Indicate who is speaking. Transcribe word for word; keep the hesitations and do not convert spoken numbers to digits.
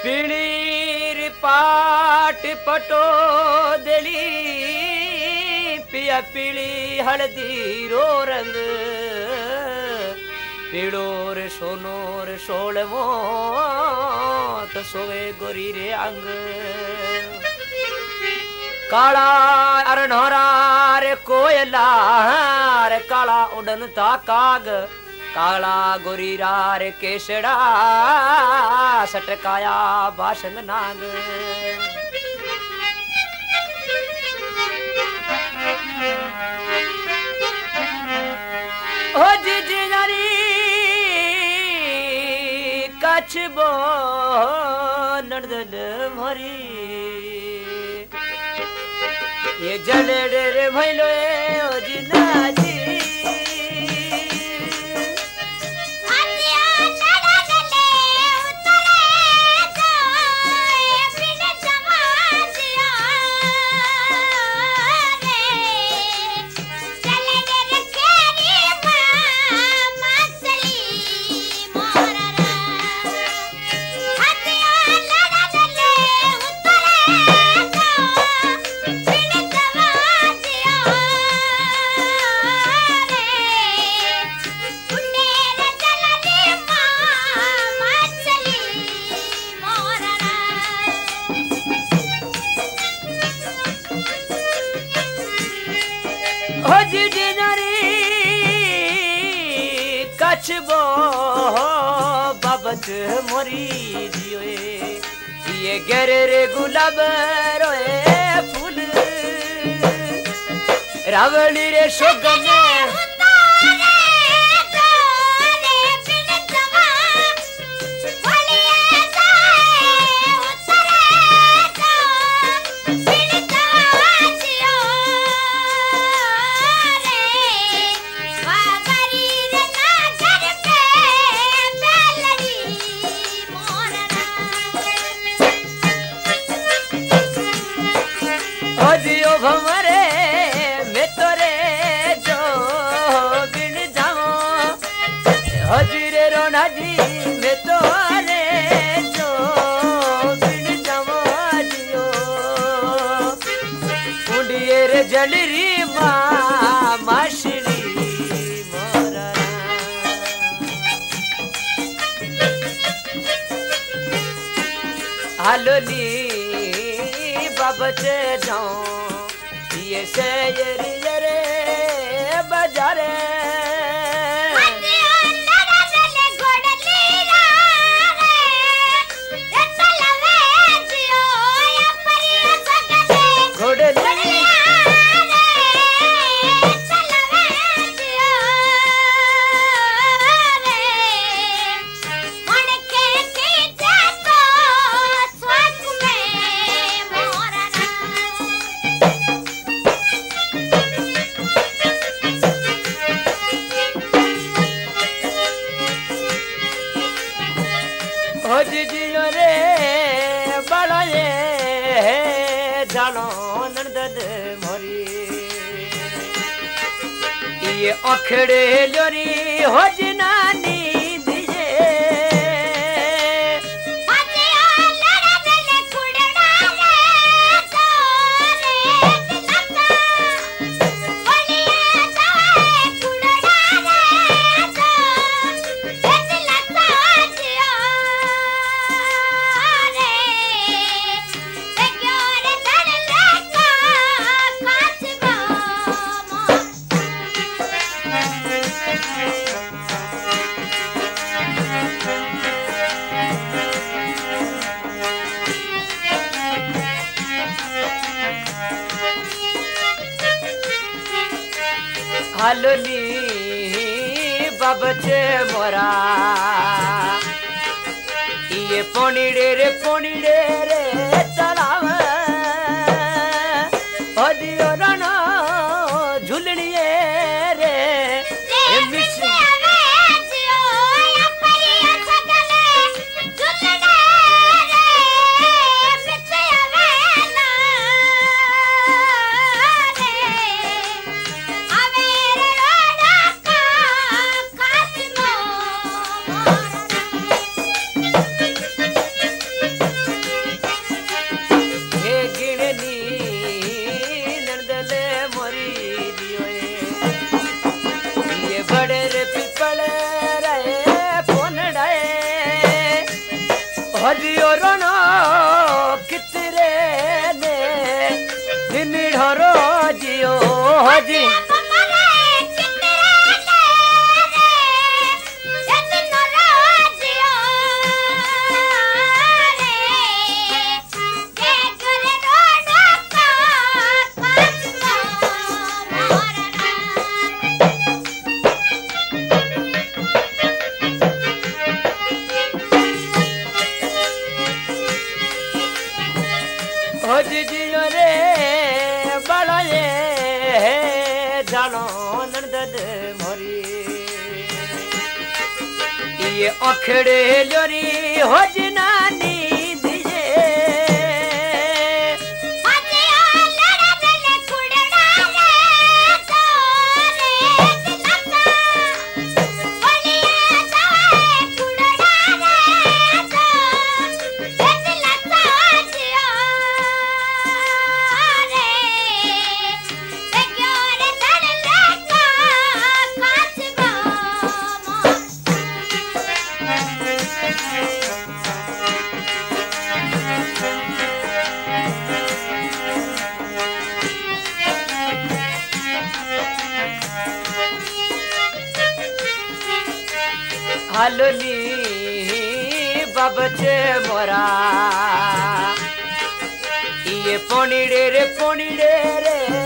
Speaker 1: पीली पाट पटो दली पिया पीली हल्दी रो रंग पीड़ो रे सोनो रे सोलवो तो सोवे गोरी रे अंग काला अर नोरा रे कोयला रे काला उड़नता काग काला गोरीरा रे केसड़ा सटकाया भाषण नाग ओ जी नारी कछ बो नर्दन मरी ये जलेडे रे भैलो ओ जी नाजी कछबो बाबत मोरी जियोए ये गेरे रे गुलाब रोए फूल रावली रे शोगन भमरे में तोरे जो बिन जाओ हजीरे रोना जी में तोरे जो बिन जाओ जियो उड़िए रे जलरी माँ माशरी मोरा हालोनी बाबचे जाओ ये से ये रे ये रे बजारे जियो रे बड़े जानो नंदद मोरी ये अखड़े लोरी हो जनानी दिए हालोनी बाबचे मोरा ये पोनीडे रे पोनीडे रे चलाव दियो रानो झुलनिए रे हजियो रण कितरे ने निढरो जियो हजी जियो रे बड़े जानो नंदन मोरी ये अखड़े लोरी हो जिनानी दिए हालोनी बाबचे मोरा ये पोनीडे रे पोनीडे रे